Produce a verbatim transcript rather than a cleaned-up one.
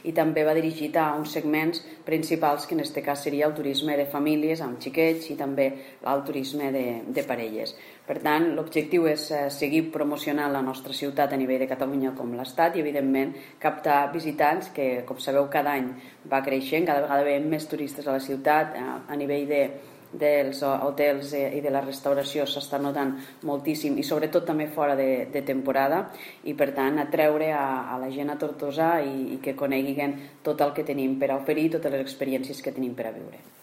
i també va dirigit a uns segments principals que en aquest cas seria el turisme de famílies amb xiquets i també el turisme de, de parelles. Per tant, l'objectiu és seguir promocionant la nostra ciutat a nivell de Catalunya com l'Estat i, evidentment, captar visitants que, com sabeu, cada any va creixent, cada vegada veiem més turistes a la ciutat. A nivell de, dels hotels i de la restauració s'està notant moltíssim i sobretot també fora de, de temporada, i per tant atreure a, a la gent a Tortosa i, i que coneguin tot el que tenim per a oferir, totes les experiències que tenim per a viure.